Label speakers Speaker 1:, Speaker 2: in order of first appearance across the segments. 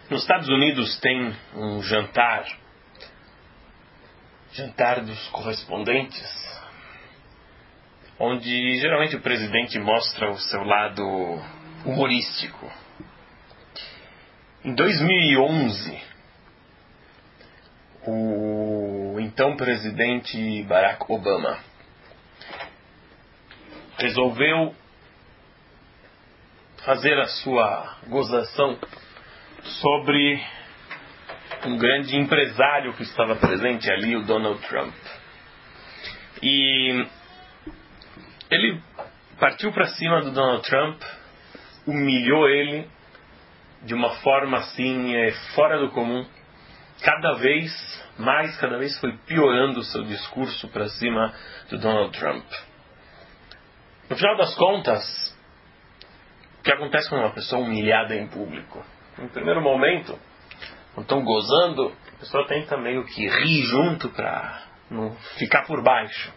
Speaker 1: Nos Estados Unidos tem um jantar dos correspondentes, onde geralmente o presidente mostra o seu lado humorístico. Em 2011, o então presidente Barack Obama resolveu fazer a sua gozação sobre um grande empresário que estava presente ali, o Donald Trump. E ele partiu para cima do Donald Trump, humilhou ele de uma forma assim, fora do comum. Cada vez foi piorando o seu discurso para cima do Donald Trump. No final das contas, o que acontece quando uma pessoa é humilhada em público? No primeiro momento, quando estão gozando, a pessoa tenta meio que rir junto para não ficar por baixo.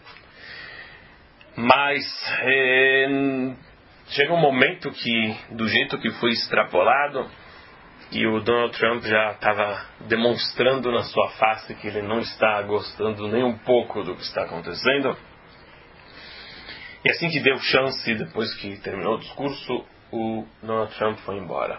Speaker 1: Mas chega um momento que, do jeito que foi extrapolado, e o Donald Trump já estava demonstrando na sua face que ele não está gostando nem um pouco do que está acontecendo. E assim que deu chance, depois que terminou o discurso, o Donald Trump foi embora.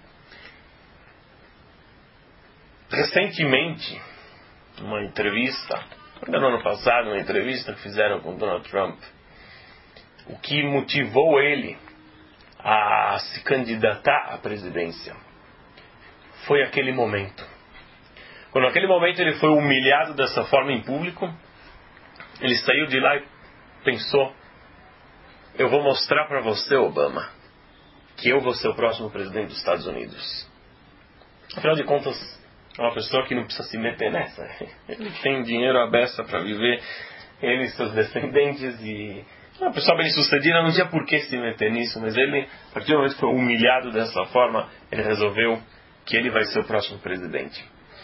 Speaker 1: Recentemente, numa entrevista, ainda no ano passado, uma entrevista que fizeram com o Donald Trump, o que motivou ele a se candidatar à presidência foi aquele momento. Quando naquele momento ele foi humilhado dessa forma em público, ele saiu de lá e pensou: eu vou mostrar para você, Obama, que eu vou ser o próximo presidente dos Estados Unidos. Afinal de contas, é uma pessoa que não precisa se meter nessa. Ele tem dinheiro à beça para viver, ele e seus descendentes, e uma pessoa bem sucedida não tinha por que se meter nisso, mas ele, a partir do momento que foi humilhado dessa forma, ele resolveu que ele vai ser o próximo presidente.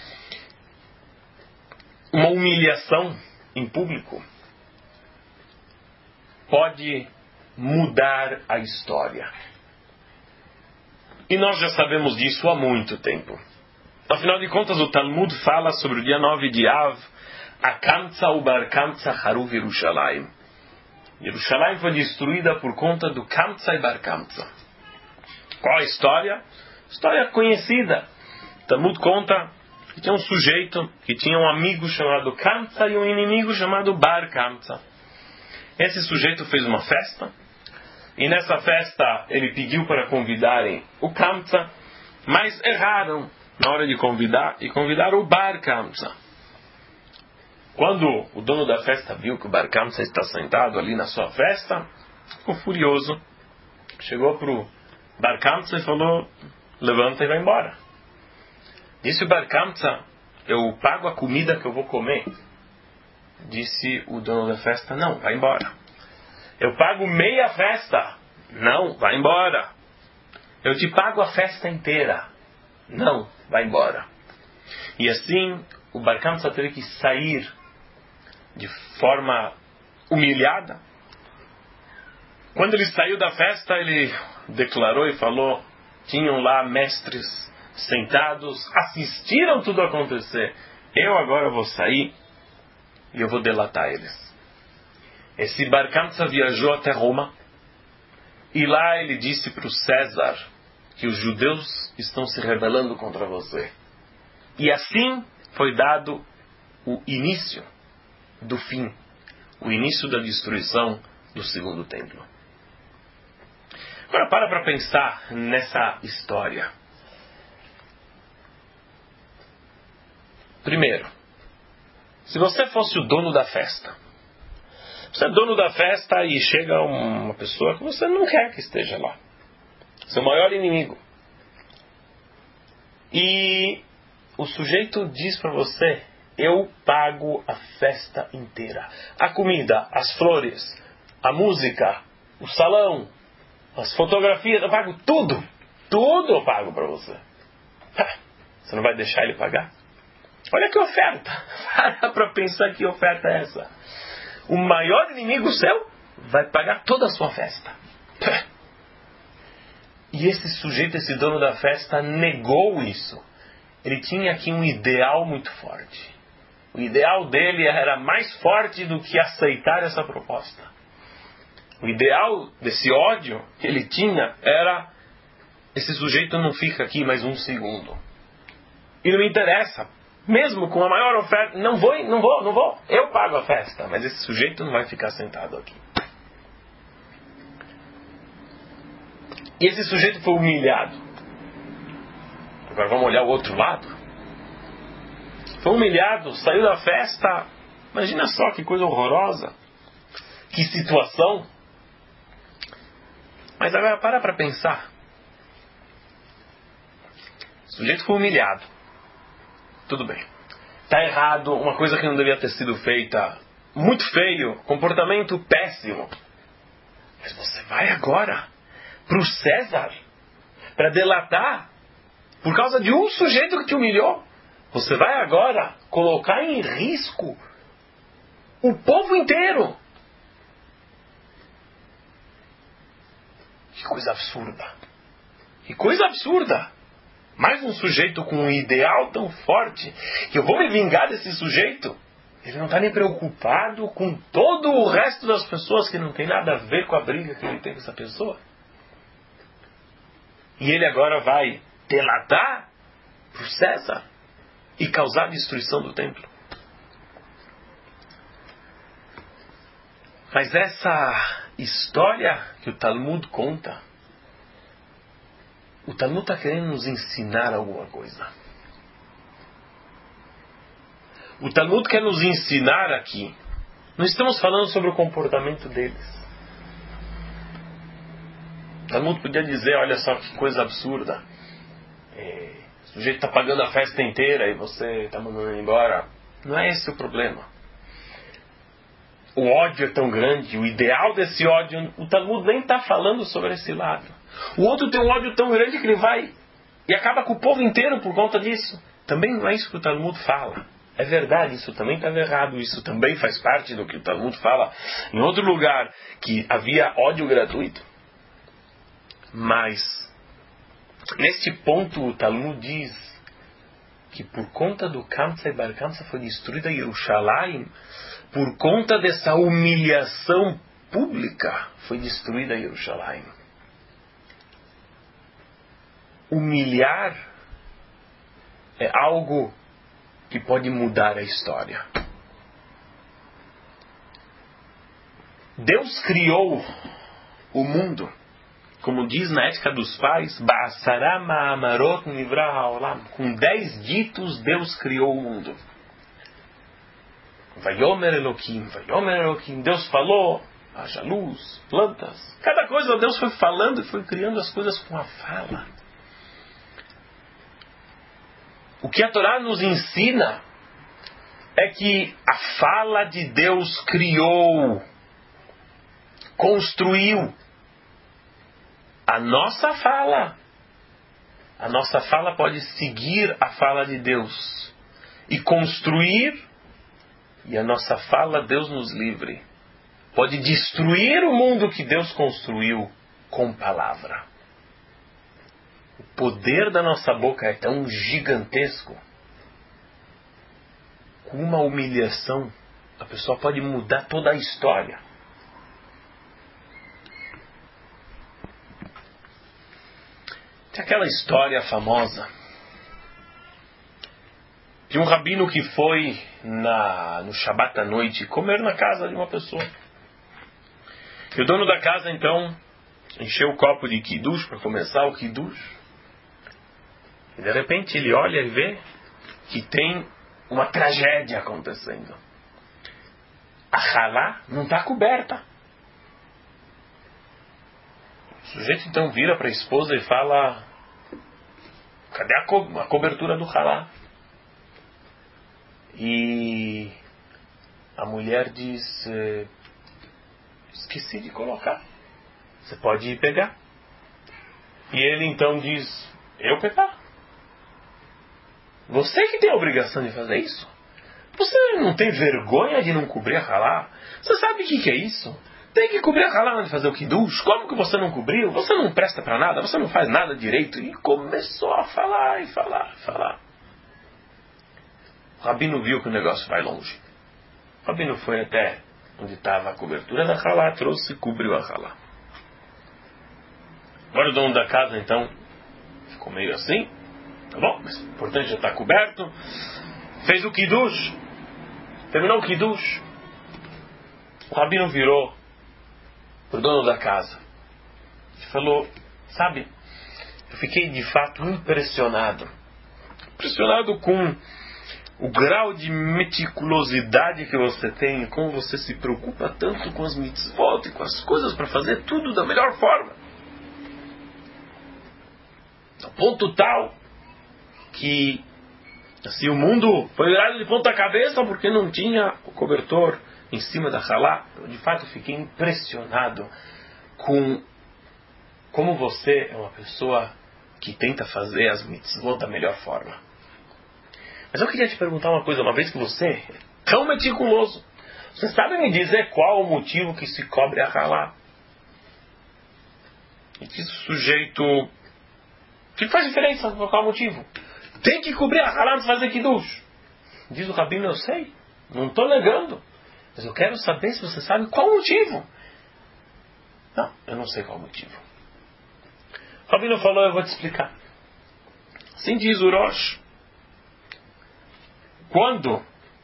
Speaker 1: Uma humilhação em público pode mudar a história. E nós já sabemos disso há muito tempo. Afinal de contas, o Talmud fala sobre o dia 9 de Av, Akamtza ubar Kamtza Haruv Yerushalayim. Yerushalayim foi destruída por conta do Kamtza e Bar Kamtza. Qual a história? História conhecida. O Talmud conta que tinha um sujeito que tinha um amigo chamado Kamtza e um inimigo chamado Bar Kamtza. Esse sujeito fez uma festa, e nessa festa ele pediu para convidarem o Kamtza, mas erraram na hora de convidar, e convidaram o Bar Kamtza. Quando o dono da festa viu que o Bar Kamtza está sentado ali na sua festa, ficou furioso. Chegou para o Bar Kamtza e falou: levanta e vai embora. Disse o Bar Kamtza: eu pago a comida que eu vou comer. Disse o dono da festa: não, vai embora. Eu pago meia festa. Não, vai embora. Eu te pago a festa inteira. Não, vai embora. E assim, o Bar Kamtza teve que sair de forma humilhada. Quando ele saiu da festa, ele declarou e falou: tinham lá mestres sentados, assistiram tudo acontecer. Eu agora vou sair e eu vou delatar eles. Esse Bar Kamtza viajou até Roma, e lá ele disse para o César que os judeus estão se rebelando contra você. E assim foi dado o início do fim, o início da destruição do segundo templo. Agora para pensar nessa história. Primeiro, se você fosse o dono da festa, você é dono da festa e chega uma pessoa que você não quer que esteja lá, seu maior inimigo, e o sujeito diz para você: eu pago a festa inteira, a comida, as flores, a música, o salão, as fotografias, eu pago tudo eu pago para você. Você não vai deixar ele pagar? Olha que oferta. Para pensar que oferta é essa. O maior inimigo seu vai pagar toda a sua festa. E esse sujeito, esse dono da festa, negou isso. ele tinha aqui um ideal muito forte. O ideal dele era mais forte do que aceitar essa proposta. O ideal desse ódio que ele tinha era: esse sujeito não fica aqui mais um segundo. E não me interessa. Mesmo com a maior oferta, não vou. Eu pago a festa, mas esse sujeito não vai ficar sentado aqui. E esse sujeito foi humilhado. Agora vamos olhar o outro lado. Foi humilhado, saiu da festa. Imagina só que coisa horrorosa. Que situação. Mas agora para pensar. O sujeito foi humilhado. Tudo bem. Está errado, uma coisa que não devia ter sido feita. Muito feio, comportamento péssimo. Mas você vai agora para o César para delatar por causa de um sujeito que te humilhou. Você vai agora colocar em risco o povo inteiro. Que coisa absurda. Que coisa absurda. Mais um sujeito com um ideal tão forte que eu vou me vingar desse sujeito. Ele não está nem preocupado com todo o resto das pessoas que não tem nada a ver com a briga que ele tem com essa pessoa. E ele agora vai delatar para o César e causar a destruição do templo. Mas essa história que o Talmud conta, o Talmud está querendo nos ensinar alguma coisa. O Talmud quer nos ensinar aqui. Não estamos falando sobre o comportamento deles. O Talmud podia dizer: olha só que coisa absurda. O sujeito está pagando a festa inteira e você está mandando ele embora. Não é esse o problema. O ódio é tão grande, o ideal desse ódio, o Talmud nem está falando sobre esse lado. O outro tem um ódio tão grande que ele vai e acaba com o povo inteiro por conta disso. Também não é isso que o Talmud fala. É verdade, isso também estava errado. Isso também faz parte do que o Talmud fala em outro lugar, que havia ódio gratuito. Mas, neste ponto, o Talmud diz que por conta do Kamsa e Bar Kamsa foi destruída Yerushalayim. Por conta dessa humilhação pública foi destruída Yerushalayim. Humilhar é algo que pode mudar a história. Deus criou o mundo, como diz na Ética dos Pais, Ba'asara ma'amarot nivra ha'olam. Com 10 ditos Deus criou o mundo. Vayomer Elohim, Deus falou, haja luz, plantas. Cada coisa Deus foi falando e foi criando as coisas com a fala. O que a Torá nos ensina é que a fala de Deus criou, construiu a nossa fala. A nossa fala pode seguir a fala de Deus e construir. E a nossa fala, Deus nos livre, pode destruir o mundo que Deus construiu com palavra. O poder da nossa boca é tão gigantesco. Com uma humilhação, a pessoa pode mudar toda a história. Tem aquela história famosa de um rabino que foi no Shabat à noite comer na casa de uma pessoa. E o dono da casa então encheu o copo de Kiddush para começar o Kiddush. E de repente ele olha e vê que tem uma tragédia acontecendo. A halá não está coberta. O sujeito então vira para a esposa e fala: cadê a cobertura do halá? E a mulher diz: esqueci de colocar. Você pode ir pegar. E ele então diz: eu pegar? Você que tem a obrigação de fazer isso? Você não tem vergonha de não cobrir a halá? Você sabe o que é isso? Tem que cobrir a halá antes de fazer o kiddush. Como que você não cobriu? Você não presta para nada, você não faz nada direito. E começou a falar e falar. O rabino viu que o negócio vai longe. O rabino foi até onde estava a cobertura da halá, trouxe e cobriu a halá. Agora o dono da casa, então, ficou meio assim. Tá bom, mas o importante já está coberto. Fez o kiddush. Terminou o kiddush. O rabino virou para o dono da casa e falou: sabe, eu fiquei de fato impressionado com o grau de meticulosidade que você tem, como você se preocupa tanto com as mitzvot e com as coisas para fazer tudo da melhor forma. Ao ponto tal que assim, o mundo foi virado de ponta cabeça porque não tinha o cobertor em cima da halá. Eu de fato fiquei impressionado com como você é uma pessoa que tenta fazer as mitzvot da melhor forma. Mas eu queria te perguntar uma coisa, uma vez que você é tão meticuloso, você sabe me dizer qual o motivo que se cobre a halá? E diz o sujeito: que faz diferença por qual motivo? Tem que cobrir a halá antes de fazer kiddush. Diz o rabino: eu sei, não estou negando, mas eu quero saber se você sabe qual o motivo. Não, eu não sei qual o motivo. O rabino falou: eu vou te explicar. Assim diz o Rosh: quando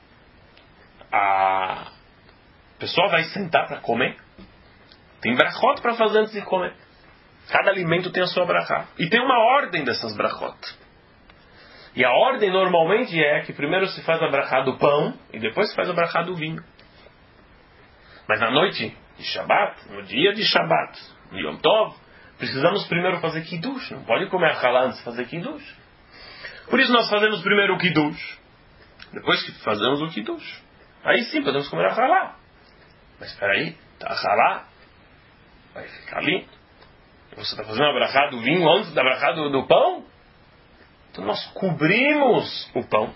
Speaker 1: a pessoa vai sentar para comer, tem brachot para fazer antes de comer. Cada alimento tem a sua brachá. E tem uma ordem dessas brachot. E a ordem normalmente é que primeiro se faz a brachá do pão e depois se faz a brachá do vinho. Mas na noite de Shabbat, no dia de Shabbat, no Yom Tov, precisamos primeiro fazer kiddush. Não pode comer a halá antes de fazer kiddush. Por isso nós fazemos primeiro o kiddush. Depois que fazemos o kiddush, aí sim podemos comer a halá. Mas espera aí, a halá vai ficar ali. Você está fazendo a brachá do vinho antes da brachá do pão? Então nós cobrimos o pão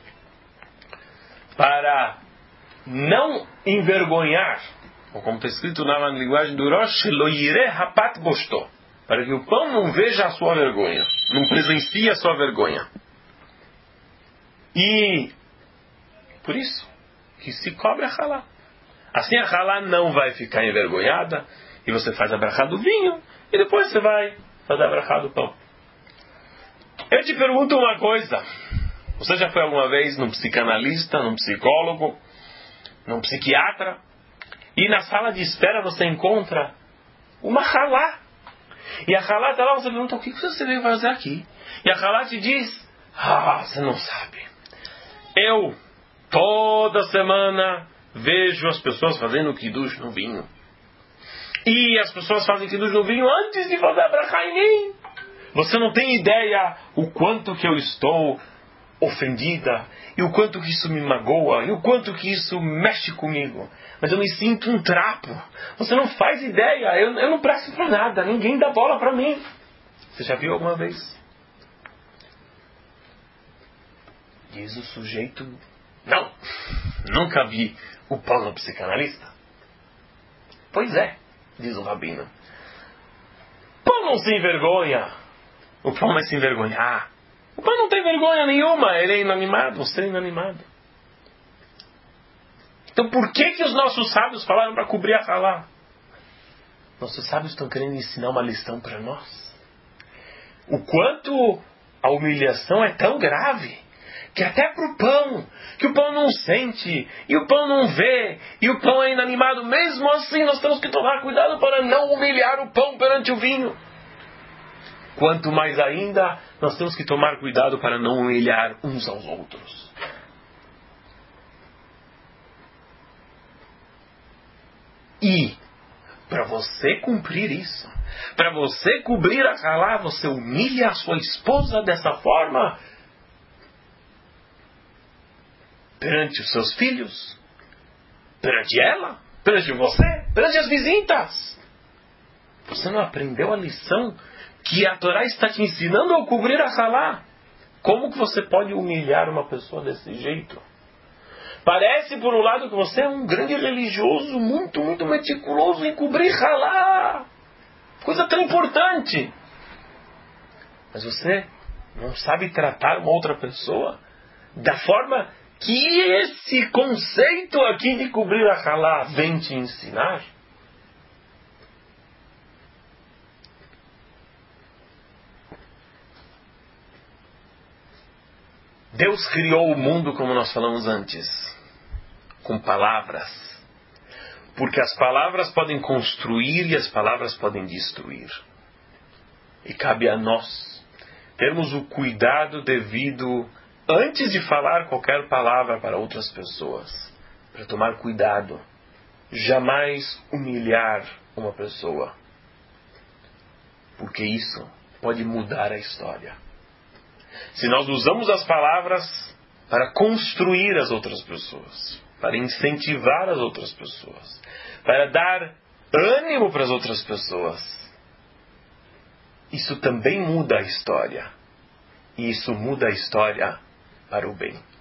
Speaker 1: para não envergonhar, ou como está escrito na linguagem do Rosh, lo yireh hapat boshto, para que o pão não veja a sua vergonha, não presencie a sua vergonha. E por isso que se cobre a halá. Assim a halá não vai ficar envergonhada, e você faz a brachá do vinho, e depois você vai fazer a brachá do pão. Eu te pergunto uma coisa: você já foi alguma vez num psicanalista, num psicólogo, num psiquiatra, e na sala de espera você encontra uma halá, e a halá está lá, você pergunta: o que você veio fazer aqui? E a halá te diz: você não sabe, eu toda semana vejo as pessoas fazendo kiddush no vinho, e as pessoas fazem kiddush no vinho antes de fazer a brachá em mim. Você não tem ideia o quanto que eu estou ofendida, e o quanto que isso me magoa, e o quanto que isso mexe comigo. Mas eu me sinto um trapo. Você não faz ideia, eu não presto para nada, ninguém dá bola para mim. Você já viu alguma vez? Diz o sujeito: não, nunca vi o pão no psicanalista. Pois é, diz o rabino, pão não se envergonha. O pão vai se envergonhar. O pão não tem vergonha nenhuma, ele é inanimado, você é inanimado. Então por que os nossos sábios falaram para cobrir a halá? Nossos sábios estão querendo ensinar uma lição para nós. O quanto a humilhação é tão grave, que até para o pão, que o pão não sente, e o pão não vê, e o pão é inanimado, mesmo assim nós temos que tomar cuidado para não humilhar o pão perante o vinho. Quanto mais ainda, nós temos que tomar cuidado para não humilhar uns aos outros. E, para você cumprir isso, para você cobrir a halá, você humilha a sua esposa dessa forma perante os seus filhos, perante ela, perante você, perante as visitas. Você não aprendeu a lição que a Torá está te ensinando a cobrir a halá? Como que você pode humilhar uma pessoa desse jeito? Parece, por um lado, que você é um grande religioso, muito, muito meticuloso em cobrir halá. Coisa tão importante. Mas você não sabe tratar uma outra pessoa da forma que esse conceito aqui de cobrir a halá vem te ensinar? Deus criou o mundo, como nós falamos antes, com palavras. Porque as palavras podem construir e as palavras podem destruir. E cabe a nós termos o cuidado devido, antes de falar qualquer palavra para outras pessoas, para tomar cuidado. Jamais humilhar uma pessoa. Porque isso pode mudar a história. Se nós usamos as palavras para construir as outras pessoas, para incentivar as outras pessoas, para dar ânimo para as outras pessoas, isso também muda a história. E isso muda a história para o bem.